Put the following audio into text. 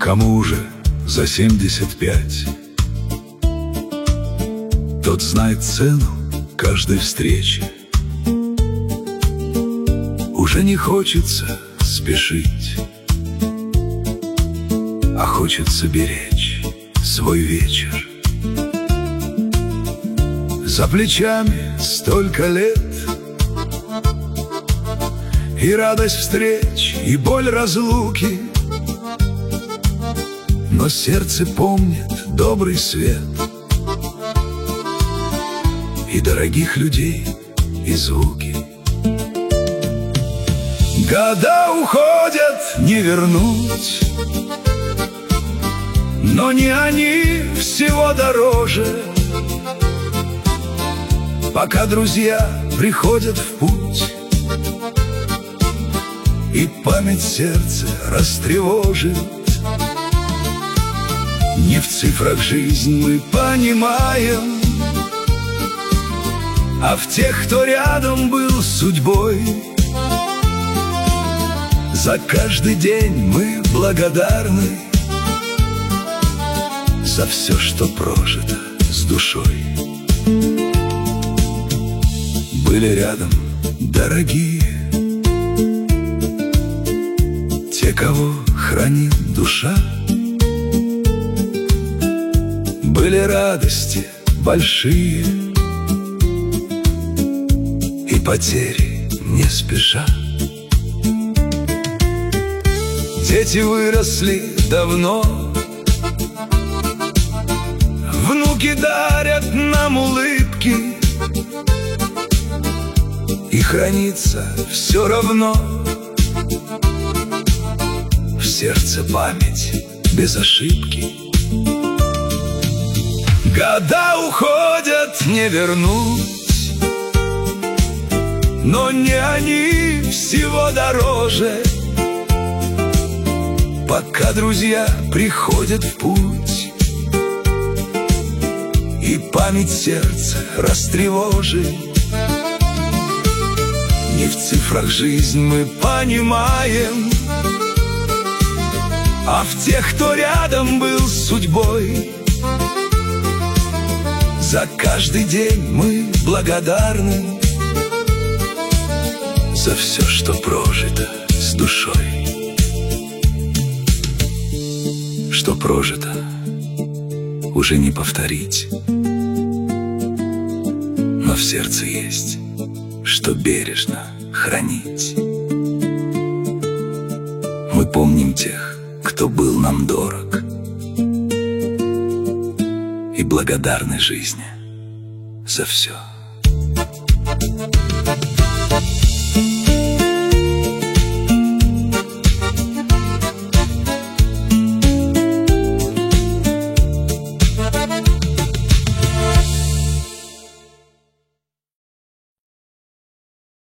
Кому уже за 75, тот знает цену каждой встречи. Уже не хочется спешить, а хочется беречь свой вечер. За плечами столько лет, и радость встреч, и боль разлуки, но сердце помнит добрый свет и дорогих людей, и звуки. Года уходят, не вернуть, но не они всего дороже. Пока друзья приходят в путь, и память сердце растревожит. Не в цифрах жизнь мы понимаем, а в тех, кто рядом был с судьбой. За каждый день мы благодарны, за все, что прожито с душой. Были рядом дорогие, те, кого хранит душа. Были радости большие и потери не спеша. Дети выросли давно, внуки дарят нам улыбки, и хранится все равно в сердце память без ошибки. Года уходят, не вернуть, но не они всего дороже. Пока друзья приходят в путь, и память сердца растревожит. Не в цифрах жизнь мы понимаем, а в тех, кто рядом был с судьбой. За каждый день мы благодарны, за все, что прожито с душой. Что прожито, уже не повторить, но в сердце есть, что бережно хранить. Мы помним тех, кто был нам дорог, и благодарны жизни за все.